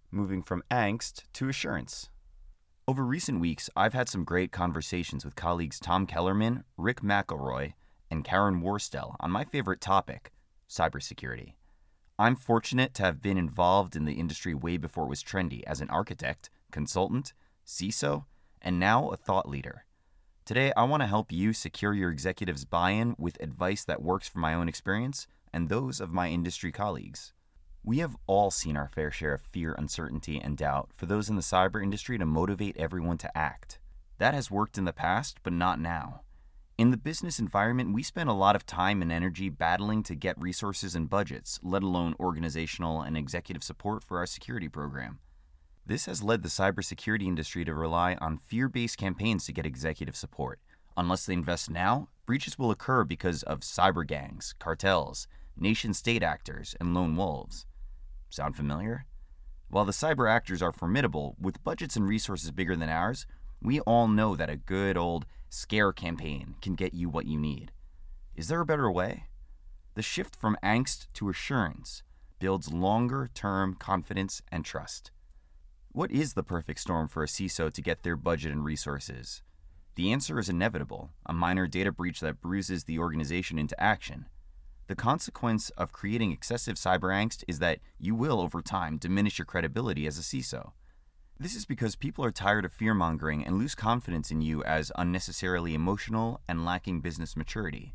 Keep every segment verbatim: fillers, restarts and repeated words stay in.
moving from angst to assurance. Over recent weeks, I've had some great conversations with colleagues Tom Kellerman, Rick McElroy, and Karen Worstell on my favorite topic, cybersecurity. I'm fortunate to have been involved in the industry way before it was trendy as an architect, consultant, C I S O, and now a thought leader. Today, I want to help you secure your executives' buy-in with advice that works for my own experience and those of my industry colleagues. We have all seen our fair share of fear, uncertainty, and doubt for those in the cyber industry to motivate everyone to act. That has worked in the past, but not now. In the business environment, we spend a lot of time and energy battling to get resources and budgets, let alone organizational and executive support for our security program. This has led the cybersecurity industry to rely on fear-based campaigns to get executive support. Unless they invest now, breaches will occur because of cyber gangs, cartels, nation-state actors, and lone wolves. Sound familiar? While the cyber actors are formidable, with budgets and resources bigger than ours, we all know that a good old scare campaign can get you what you need. Is there a better way? The shift from angst to assurance builds longer-term confidence and trust. What is the perfect storm for a C I S O to get their budget and resources? The answer is inevitable, a minor data breach that bruises the organization into action. The consequence of creating excessive cyber angst is that you will, over time, diminish your credibility as a C I S O. This is because people are tired of fear-mongering and lose confidence in you as unnecessarily emotional and lacking business maturity.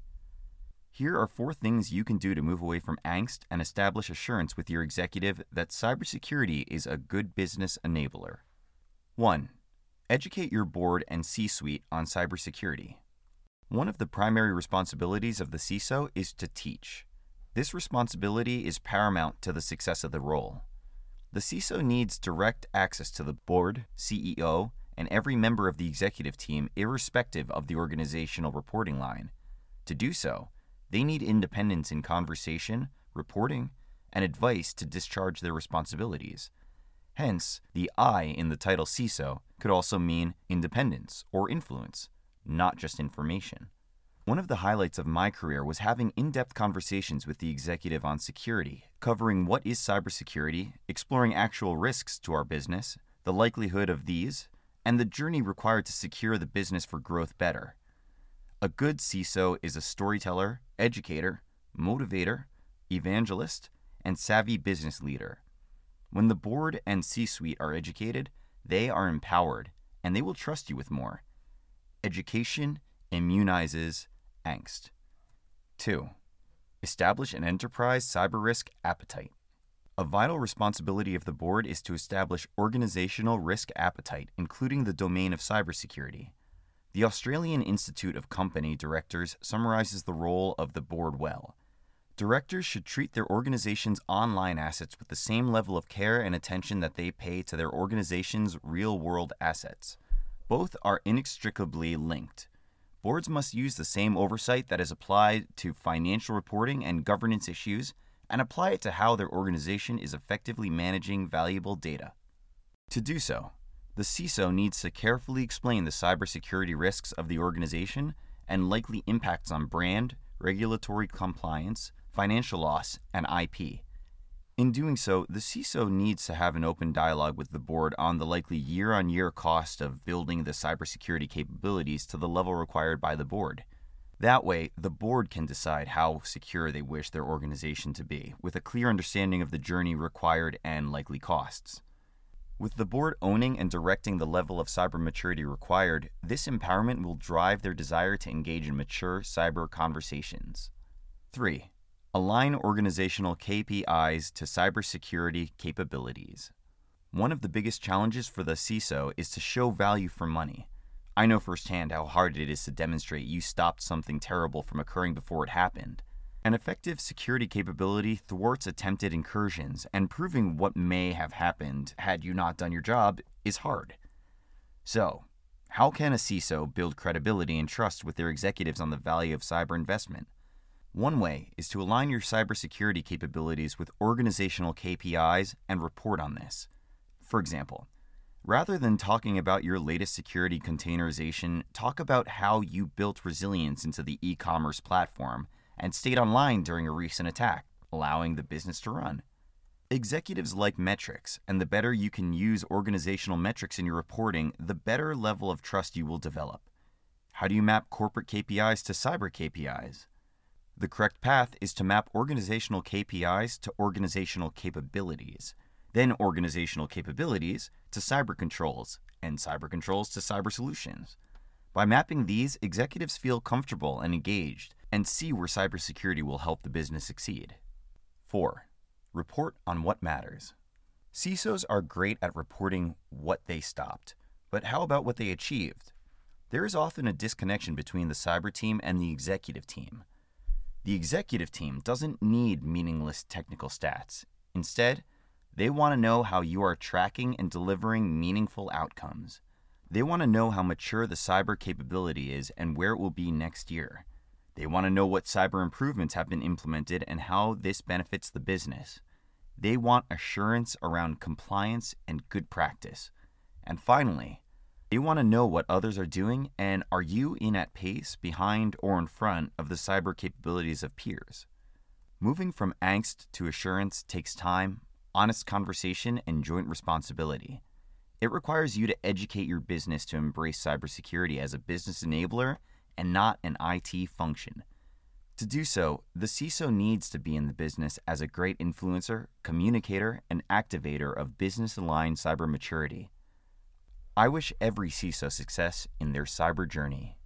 Here are four things you can do to move away from angst and establish assurance with your executive that cybersecurity is a good business enabler. one. Educate your board and C-suite on cybersecurity. One of the primary responsibilities of the C I S O is to teach. This responsibility is paramount to the success of the role. The C I S O needs direct access to the board, C E O, and every member of the executive team irrespective of the organizational reporting line. To do so, they need independence in conversation, reporting, and advice to discharge their responsibilities. Hence, the I in the title C I S O could also mean independence or influence, not just information. One of the highlights of my career was having in-depth conversations with the executive on security, covering what is cybersecurity, exploring actual risks to our business, the likelihood of these, and the journey required to secure the business for growth better. A good C I S O is a storyteller, educator, motivator, evangelist, and savvy business leader. When the board and C-suite are educated, they are empowered, and they will trust you with more. Education immunizes angst. two. Establish an enterprise cyber risk appetite. A vital responsibility of the board is to establish organizational risk appetite, including the domain of cybersecurity. The Australian Institute of Company Directors summarizes the role of the board well. Directors should treat their organization's online assets with the same level of care and attention that they pay to their organization's real-world assets. Both are inextricably linked. Boards must use the same oversight that is applied to financial reporting and governance issues and apply it to how their organization is effectively managing valuable data. To do so, the C I S O needs to carefully explain the cybersecurity risks of the organization and likely impacts on brand, regulatory compliance, financial loss, and I P. In doing so, the C I S O needs to have an open dialogue with the board on the likely year-on-year cost of building the cybersecurity capabilities to the level required by the board. That way, the board can decide how secure they wish their organization to be, with a clear understanding of the journey required and likely costs. With the board owning and directing the level of cyber maturity required, this empowerment will drive their desire to engage in mature cyber conversations. three. Align organizational K P Is to cybersecurity capabilities. One of the biggest challenges for the C I S O is to show value for money. I know firsthand how hard it is to demonstrate you stopped something terrible from occurring before it happened. An effective security capability thwarts attempted incursions, and proving what may have happened had you not done your job is hard. So, how can a C I S O build credibility and trust with their executives on the value of cyber investment? One way is to align your cybersecurity capabilities with organizational K P Is and report on this. For example, rather than talking about your latest security containerization, talk about how you built resilience into the e-commerce platform and stayed online during a recent attack, allowing the business to run. Executives like metrics, and the better you can use organizational metrics in your reporting, the better level of trust you will develop. How do you map corporate K P Is to cyber K P Is? The correct path is to map organizational K P Is to organizational capabilities, then organizational capabilities to cyber controls, and cyber controls to cyber solutions. By mapping these, executives feel comfortable and engaged and see where cybersecurity will help the business succeed. four. Report on what matters. C I S Os are great at reporting what they stopped, but how about what they achieved? There is often a disconnection between the cyber team and the executive team. The executive team doesn't need meaningless technical stats. Instead, they want to know how you are tracking and delivering meaningful outcomes. They want to know how mature the cyber capability is and where it will be next year. They want to know what cyber improvements have been implemented and how this benefits the business. They want assurance around compliance and good practice. And finally, they want to know what others are doing and are you in at pace, behind, or in front of the cyber capabilities of peers. Moving from angst to assurance takes time, honest conversation, and joint responsibility. It requires you to educate your business to embrace cybersecurity as a business enabler and not an I T function. To do so, the C I S O needs to be in the business as a great influencer, communicator, and activator of business-aligned cyber maturity. I wish every C I S O success in their cyber journey.